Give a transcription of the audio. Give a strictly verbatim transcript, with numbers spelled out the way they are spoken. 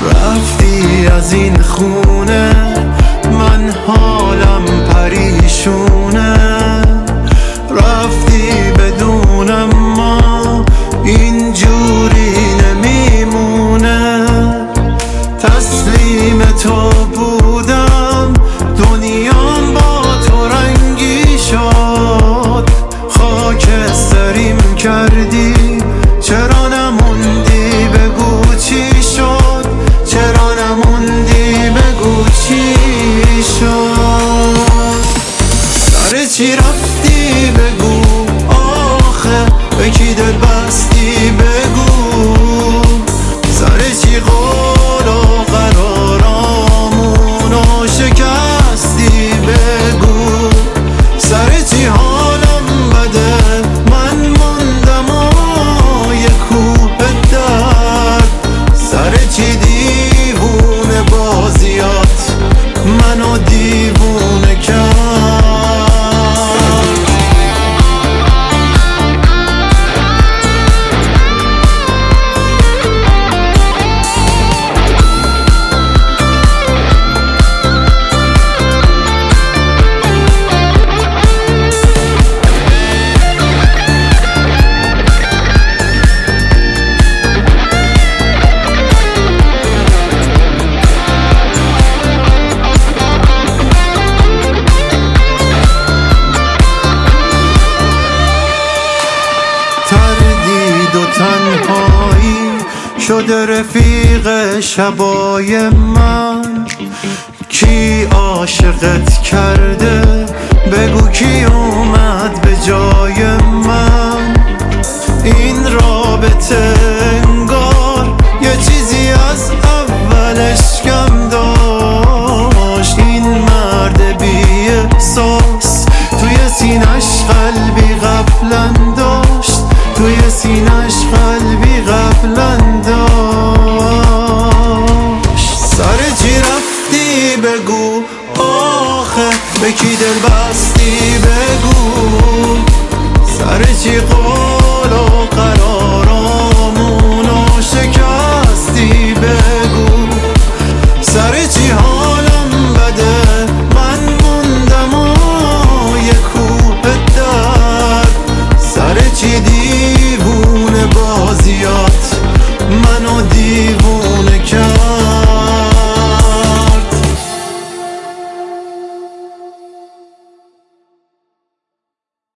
رفتی از این خونه، من حالم پریشونه. رفتی بدونم ما اینجوری نمیمونه. تسلیم تو بودم، دنیام با تو رنگی شد. خاکستریم کردی، چرا نموندی بگو چی شد؟ چرا نموندی بگو چی شد؟ سر چی رفتی بگو آخه، به کی دل بستی بگو. سر چی قول و قرارامونو شکستی بگو. سر چی حالم بده، من موندم و یه کوه درد. سر چی دیوونه بازیات منو دیوونه کرد. تردید و تنهایی شده رفیق شبای من. کی عاشقت کرده بگو، کی اومد به جای من. این رابطه انگار یه چیزی از اولش کم داشت. این مرد بی احساس توی سینش قلبی قبلا داشت. توی سینش قلبی قبلا داشت. سر چی رفتی بگو آخه، به کی دل بستی